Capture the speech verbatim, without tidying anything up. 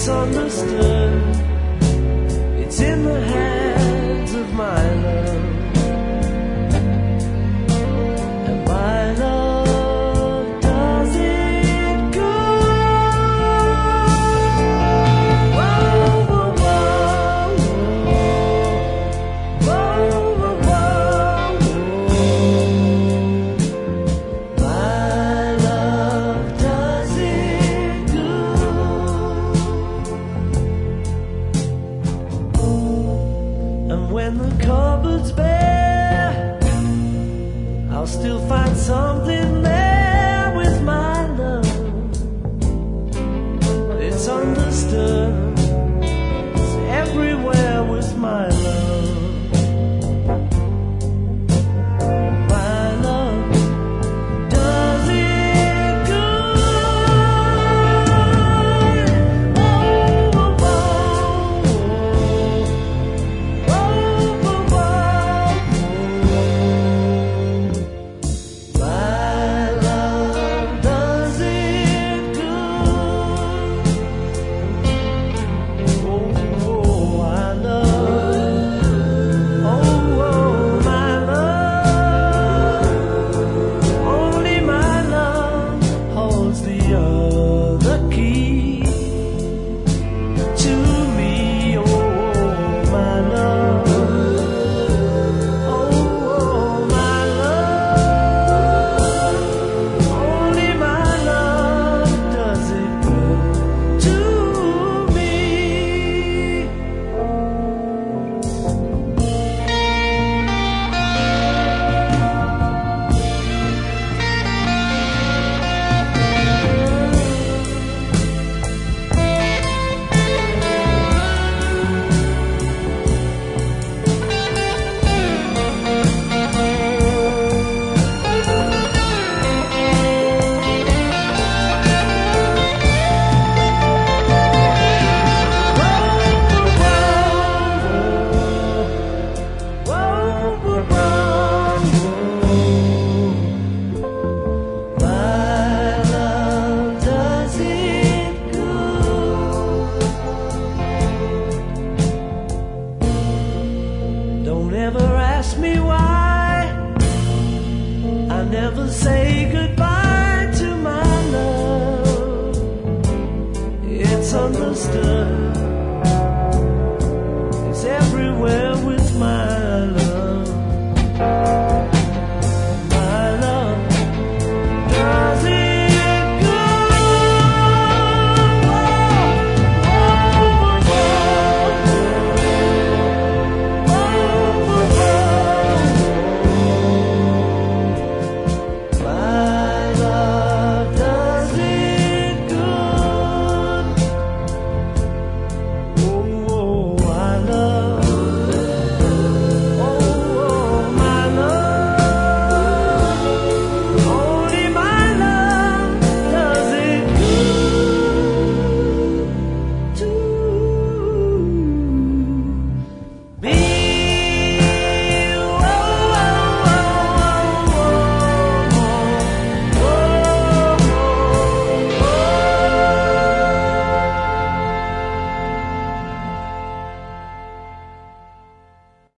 It's understood. It's in the hands of my love. And my love does it good. Whoa, whoa, whoa, whoa, whoa, whoa, whoa. My love does it good. And when the cupboard's bare, I'll still find something there with my love. It's understood. It's everywhere with my love. My love does it good. Oh, oh, oh, oh, oh, oh, oh. My love does it good. Oh, oh, I love. Oh, oh, my love. Only my love holds the other key to me. Oh, my love. Oh, my love. Only my love does it good to me. Don't ever ask me why I never say goodbye to my love. It's understood. It's everywhere with my